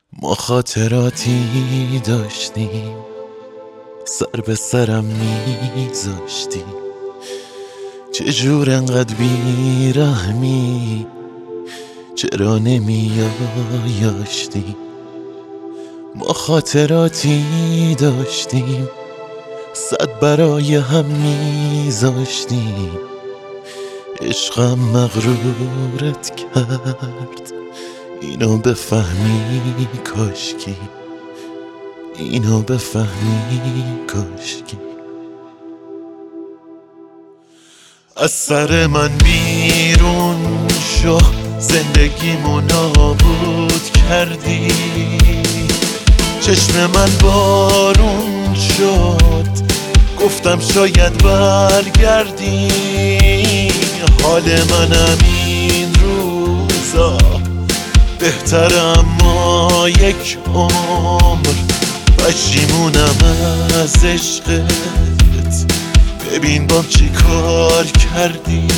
ما خاطراتی داشتیم سر به سرم میذاشتی، چجور انقدر بیرحمی، چرا نمیایاشتی؟ ما خاطراتی داشتیم صد برای هم میذاشتیم، عشقم مغرورت کرد، اینو بفهمی کاشکی، اینو بفهمی کاشکی. از سر من بیرون شو، زندگیمو نابود کردی، چشم من بارون شد، گفتم شاید برگردی. حال منم این روزا بهتر، اما یک عمر پشیمونم از عشقت. ببین بام چی کار کردی.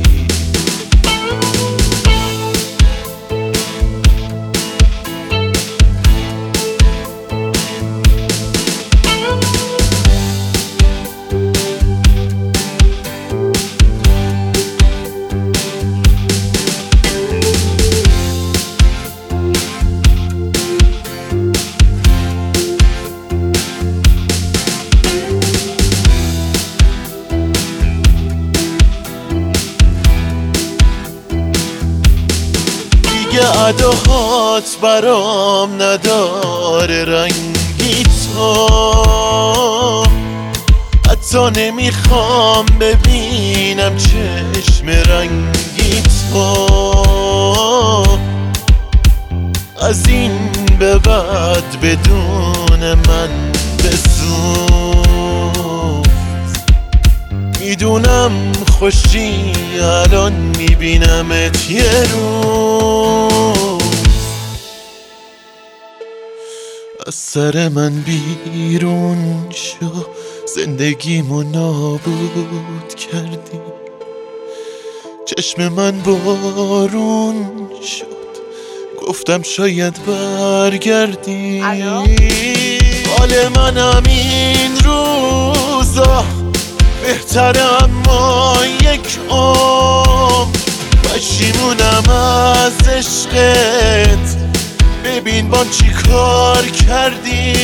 اداهات برام نداره رنگی تو، حتی نمیخوام ببینم چشم رنگی تو. از این به بعد بدون من بسوز، میدونم خوشی الان میبینمت یه روز. از سر من بیرون شو، زندگیمو نابود کردی، چشم من بارون شد، گفتم شاید برگردی. حال منم این روزا بهتر، اما یک عمر پشیمونم از عشقت. ببین بام چی کار کردی.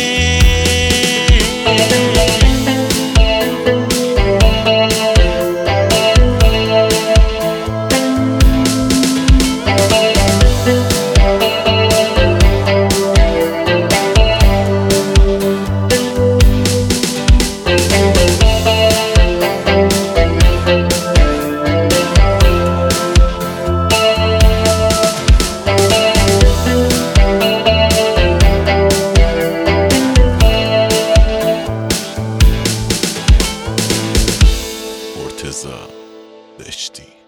مرتضی دشتی.